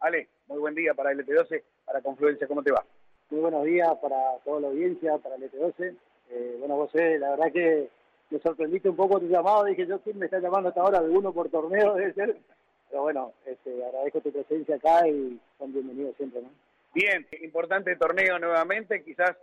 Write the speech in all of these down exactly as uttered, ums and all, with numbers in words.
Ale, muy buen día para L T doce, para Confluencia, ¿cómo te va? Muy buenos días para toda la audiencia, para L T doce. Eh, bueno, José, la verdad que me sorprendiste un poco tu llamado. Dije, yo, ¿quién me está llamando hasta ahora? De uno por torneo debe ser. Pero bueno, este, agradezco tu presencia acá y son bienvenidos siempre, ¿no? Bien, importante torneo nuevamente, quizás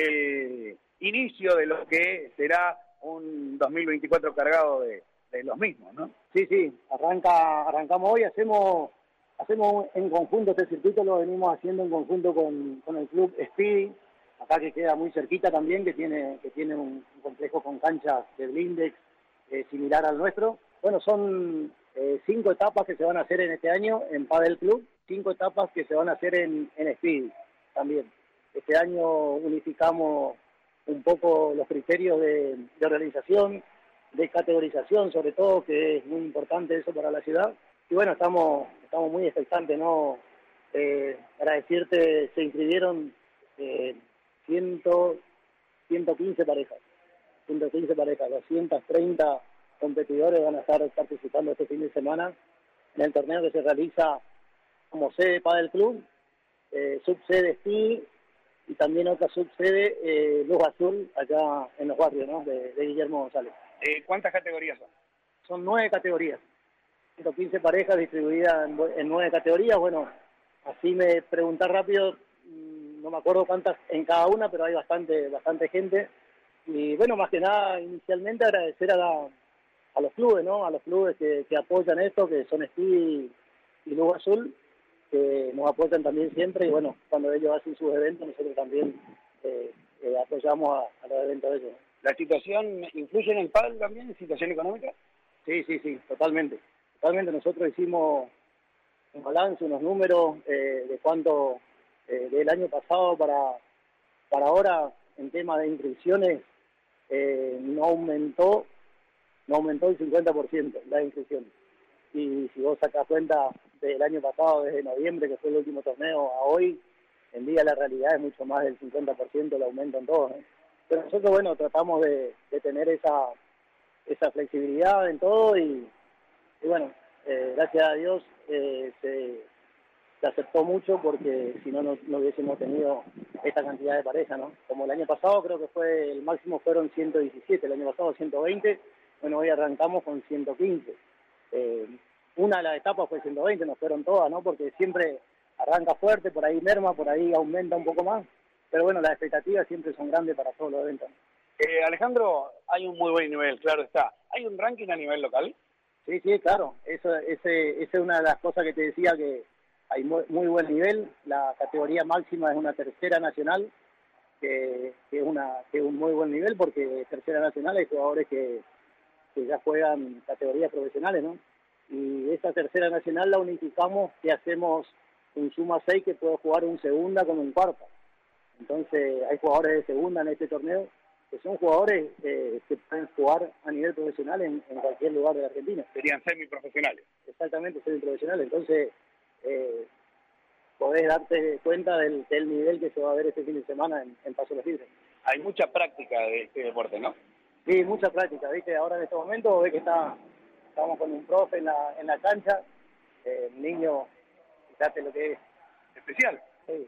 el inicio de lo que será un dos mil veinticuatro cargado de, de los mismos, ¿no? Sí, sí, arranca, arrancamos hoy, hacemos hacemos en conjunto este circuito, lo venimos haciendo en conjunto con, con el club Speedy, acá que queda muy cerquita también, que tiene que tiene un, un complejo con canchas de blindex eh, similar al nuestro. Bueno, son eh, cinco etapas que se van a hacer en este año en Padel Club, cinco etapas que se van a hacer en, en Speedy también. Este año unificamos un poco los criterios de, de organización, de categorización sobre todo, que es muy importante eso para la ciudad. Y bueno, estamos estamos muy expectantes, ¿no? Eh, para decirte, se inscribieron eh, cien, ciento quince parejas, ciento quince parejas, doscientos treinta competidores van a estar participando este fin de semana en el torneo que se realiza como sede Padel Club, eh, subsede Speedy y también otra subsede eh, Luz Azul, acá en los barrios, ¿no? de, de Guillermo González. Eh, ¿Cuántas categorías son? Son nueve categorías, ciento quince parejas distribuidas en, en nueve categorías. Bueno, así me preguntar rápido, no me acuerdo cuántas en cada una, pero hay bastante bastante gente. Y bueno, más que nada, inicialmente agradecer a, la, a los clubes, ¿no? A los clubes que, que apoyan esto, que son Speedy y Luz Azul, que nos apoyan también siempre. Y bueno, cuando ellos hacen sus eventos, nosotros también eh, eh, apoyamos a, a los eventos de ellos. ¿La situación influye en el pádel también, en situación económica? Sí, sí, sí, totalmente. Totalmente, nosotros hicimos un balance, unos números eh, de cuánto eh, del año pasado para, para ahora en tema de inscripciones eh, no aumentó no aumentó el cincuenta por ciento las inscripciones. Y si vos sacás cuenta del año pasado, desde noviembre, que fue el último torneo, a hoy, en día la realidad es mucho más del cincuenta por ciento el aumento en todo, ¿eh? Pero nosotros, bueno, tratamos de, de tener esa, esa flexibilidad en todo y, y bueno, eh, gracias a Dios eh, se, se aceptó mucho, porque si no, no, no hubiésemos tenido esta cantidad de parejas, ¿no? Como el año pasado, creo que fue el máximo fueron ciento diecisiete, el año pasado ciento veinte, bueno, hoy arrancamos con ciento quince. Eh, una de las etapas fue ciento veinte, no fueron todas, ¿no? Porque siempre arranca fuerte, por ahí merma, por ahí aumenta un poco más. Pero bueno, las expectativas siempre son grandes para todos los eventos. Eh, Alejandro, hay un muy buen nivel, claro está. ¿Hay un ranking a nivel local? Sí, sí, claro. Eso, ese, esa es una de las cosas que te decía, que hay muy, muy buen nivel. La categoría máxima es una tercera nacional, que, que, es, una, que es un muy buen nivel, porque tercera nacional hay jugadores que, que ya juegan categorías profesionales, ¿no? Y esa tercera nacional la unificamos y hacemos un suma seis que puede jugar un segunda con un cuarta. Entonces hay jugadores de segunda en este torneo que son jugadores eh, que pueden jugar a nivel profesional en, en cualquier lugar de la Argentina. Serían semiprofesionales. Exactamente, semiprofesionales. Entonces eh, podés darte cuenta del, del nivel que se va a ver este fin de semana en, en Paso Los Libres. Hay mucha práctica de este deporte, ¿no? Sí, mucha práctica, ¿viste? Ahora en este momento ves que está, estamos con un profe en la, en la cancha, eh, un niño, fíjate lo que es. Especial. Sí.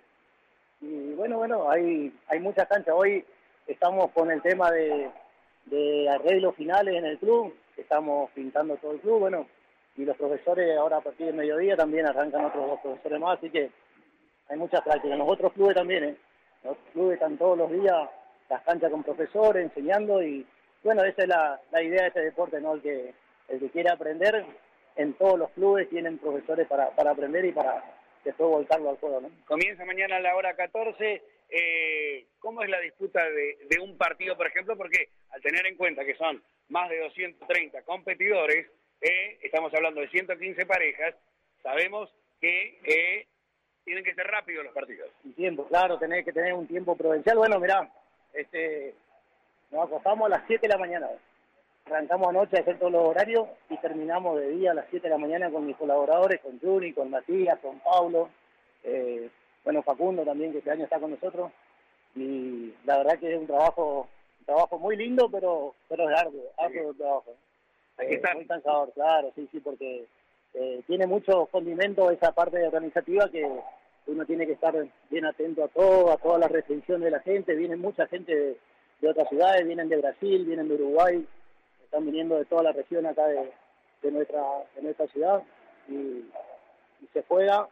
Y bueno, bueno, hay hay muchas canchas. Hoy estamos con el tema de, de arreglos finales en el club, estamos pintando todo el club, bueno, y los profesores ahora a partir del mediodía también arrancan otros dos profesores más, así que hay muchas prácticas. Los otros clubes también, ¿eh? Los clubes están todos los días, las canchas con profesores, enseñando, y bueno, esa es la, la idea de este deporte, ¿no? El que, el que quiere aprender, en todos los clubes tienen profesores para, para aprender y para después volcarlo al juego, ¿no? Comienza mañana a la hora catorce. Eh, ¿Cómo es la disputa de, de un partido, por ejemplo? Porque al tener en cuenta que son más de doscientos treinta competidores, eh, estamos hablando de ciento quince parejas, sabemos que eh, tienen que ser rápidos los partidos. Un tiempo, claro, tenés que tener un tiempo prudencial. Bueno, mirá, este, nos acostamos a las siete de la mañana. Arrancamos anoche a hacer todos los horarios y terminamos de día a las siete de la mañana con mis colaboradores, con Juni, con Matías, con Paulo, eh, bueno, Facundo también, que este año está con nosotros. Y la verdad que es un trabajo un trabajo muy lindo, pero pero es arduo, arduo el trabajo. Hay que Eh, estar. Muy cansador, claro, sí, sí, porque eh, tiene muchos condimentos esa parte organizativa que uno tiene que estar bien atento a todo, a todas las restricciones de la gente. Viene mucha gente de, de otras ciudades, vienen de Brasil, vienen de Uruguay, están viniendo de toda la región acá de, de nuestra de nuestra ciudad y, y se juega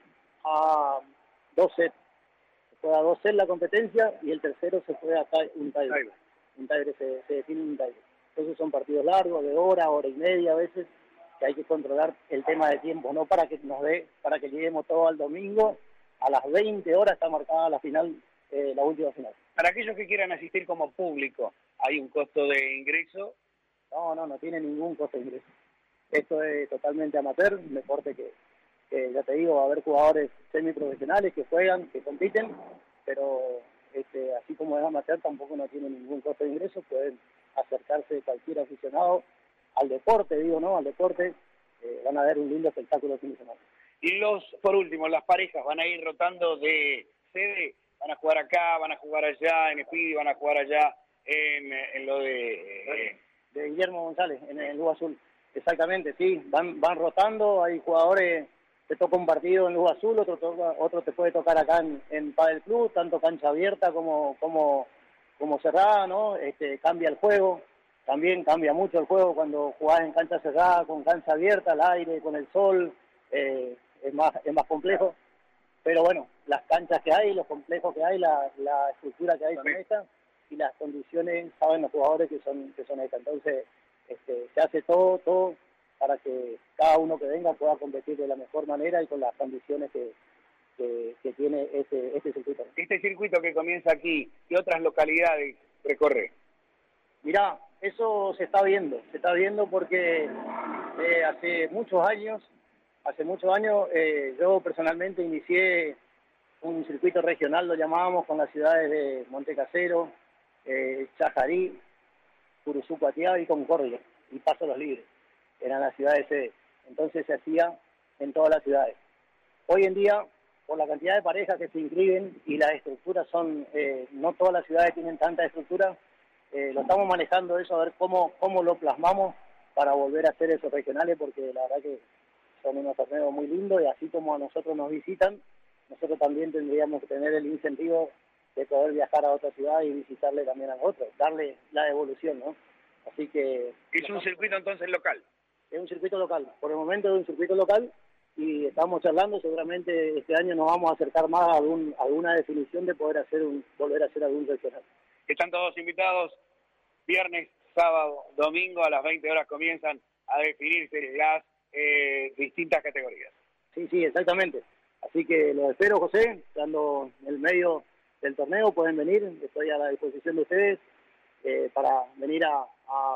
a dos sets. Se juega a dos sets la competencia y el tercero se juega acá un tiebreak. Un tiebreak se, se define un tiebreak. Entonces son partidos largos, de hora, hora y media a veces, que hay que controlar el tema de tiempo, no para que nos dé, para que lleguemos todo al domingo, a las veinte horas está marcada la final, eh, la última final. Para aquellos que quieran asistir como público, ¿hay un costo de ingreso? No, no, no tiene ningún costo de ingreso. Esto es totalmente amateur, un deporte que, que ya te digo, va a haber jugadores semiprofesionales que juegan, que compiten, pero este, así como es amateur tampoco no tiene ningún costo de ingreso, pueden acercarse cualquier aficionado al deporte, digo, ¿no? Al deporte, eh, van a ver un lindo espectáculo el fin de semana. Y los, por último, las parejas van a ir rotando de sede, van a jugar acá, van a jugar allá, en Speedy, van a jugar allá en, en lo de... Eh... de Guillermo González, en el Luz Azul. Exactamente, sí, van van rotando, hay jugadores, te toca un partido en Luz Azul, otro toca, otro te puede tocar acá en, en Padel Club, tanto cancha abierta como como como cerrada, ¿no? Este, cambia el juego, también cambia mucho el juego cuando jugás en cancha cerrada, con cancha abierta, al aire, con el sol, eh, es más es más complejo, pero bueno, las canchas que hay, los complejos que hay, la, la estructura que hay son estas, y las condiciones, saben los jugadores que son que son estas. Entonces, este, se hace todo, todo para que cada uno que venga pueda competir de la mejor manera y con las condiciones que, que, que tiene este, este circuito. Este circuito que comienza aquí, ¿qué otras localidades recorre? Mirá, eso se está viendo, se está viendo porque eh, hace muchos años, hace muchos años eh, yo personalmente inicié un circuito regional, lo llamábamos, con las ciudades de Montecasero, eh, Chajarí, Curuzú, Cuatiá y Concordia, y Paso Los Libres, eran las ciudades sede. Entonces se hacía en todas las ciudades. Hoy en día, por la cantidad de parejas que se inscriben y las estructuras son, eh, no todas las ciudades tienen tanta estructura, eh, lo estamos manejando eso, a ver cómo, cómo lo plasmamos para volver a hacer esos regionales, porque la verdad que son unos torneos muy lindos y así como a nosotros nos visitan, nosotros también tendríamos que tener el incentivo de poder viajar a otra ciudad y visitarle también a otros, darle la devolución, ¿no? Así que... ¿Es un circuito entonces local? Es un circuito local, por el momento es un circuito local y estamos charlando, seguramente este año nos vamos a acercar más a, algún, a alguna definición de poder hacer un, volver a hacer algún regional. Están todos invitados, viernes, sábado, domingo a las veinte horas comienzan a definirse las eh, distintas categorías. Sí, sí, exactamente. Así que los espero, José, estando en el medio del torneo, pueden venir, estoy a la disposición de ustedes eh, para venir a, a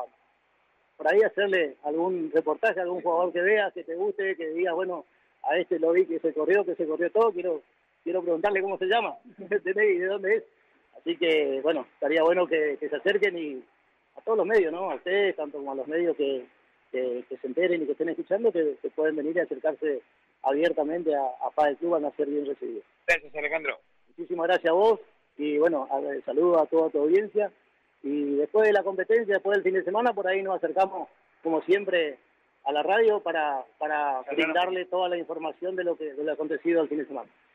por ahí hacerle algún reportaje a algún jugador que veas, que te guste, que diga, bueno, a este lo vi que se corrió, que se corrió todo, quiero quiero preguntarle cómo se llama, y de dónde es. Así que, bueno, estaría bueno que, que se acerquen y a todos los medios, ¿no? A ustedes, tanto como a los medios que, que, que se enteren y que estén escuchando, que, que pueden venir y acercarse abiertamente a, a Padel Club, van a ser bien recibidos. Gracias, Alejandro. Muchísimas gracias a vos y bueno, a, saludo a toda tu audiencia y después de la competencia, después del fin de semana, por ahí nos acercamos como siempre a la radio para, para brindarle toda la información de lo que de lo acontecido el fin de semana.